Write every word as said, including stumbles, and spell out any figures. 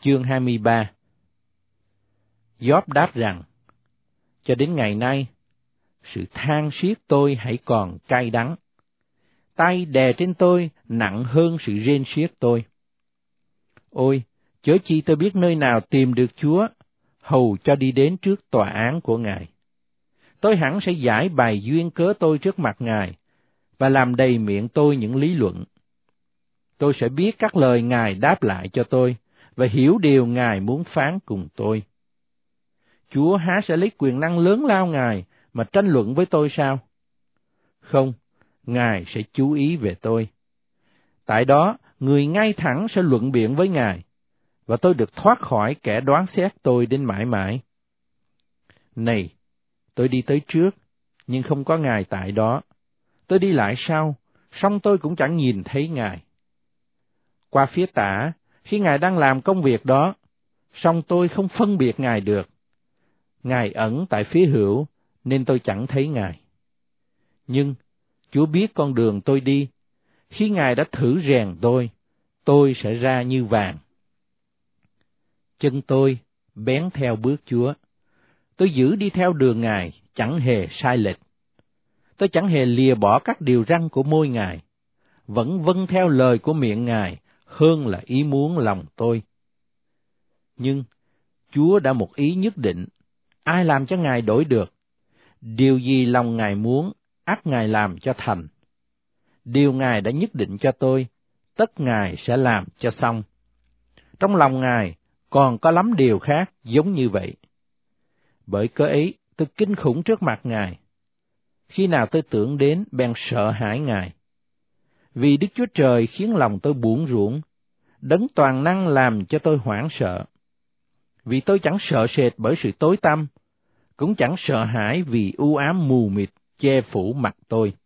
chương hai mươi ba. Gióp đáp rằng, cho đến ngày nay, sự than xiết tôi hãy còn cay đắng. Tay đè trên tôi nặng hơn sự rên xiết tôi. Ôi, chớ chi tôi biết nơi nào tìm được Chúa, hầu cho đi đến trước tòa án của Ngài. Tôi hẳn sẽ giải bài duyên cớ tôi trước mặt Ngài, và làm đầy miệng tôi những lý luận. Tôi sẽ biết các lời Ngài đáp lại cho tôi, và hiểu điều Ngài muốn phán cùng tôi. Chúa há sẽ lấy quyền năng lớn lao Ngài mà tranh luận với tôi sao? Không, Ngài sẽ chú ý về tôi. Tại đó, người ngay thẳng sẽ luận biện với Ngài, và tôi được thoát khỏi kẻ đoán xét tôi đến mãi mãi. Này, tôi đi tới trước, nhưng không có Ngài tại đó. Tôi đi lại sau, song tôi cũng chẳng nhìn thấy Ngài. Qua phía tả, khi Ngài đang làm công việc đó, song tôi không phân biệt Ngài được. Ngài ẩn tại phía hữu, nên tôi chẳng thấy Ngài. Nhưng Chúa biết con đường tôi đi. Khi Ngài đã thử rèn tôi, tôi sẽ ra như vàng. Chân tôi bén theo bước Chúa. Tôi giữ đi theo đường Ngài, chẳng hề sai lệch. Tôi chẳng hề lìa bỏ các điều răn của môi Ngài, vẫn vâng theo lời của miệng Ngài hơn là ý muốn lòng tôi. Nhưng Chúa đã một ý nhất định, ai làm cho Ngài đổi được? Điều gì lòng Ngài muốn, ắt Ngài làm cho thành. Điều Ngài đã nhất định cho tôi, tất Ngài sẽ làm cho xong. Trong lòng Ngài còn có lắm điều khác giống như vậy. Bởi cớ ấy, tôi kinh khủng trước mặt Ngài. Khi nào tôi tưởng đến, bèn sợ hãi Ngài. Vì Đức Chúa Trời khiến lòng tôi buồn rủn, Đấng toàn năng làm cho tôi hoảng sợ. Vì tôi chẳng sợ sệt bởi sự tối tăm, cũng chẳng sợ hãi vì u ám mù mịt che phủ mặt tôi.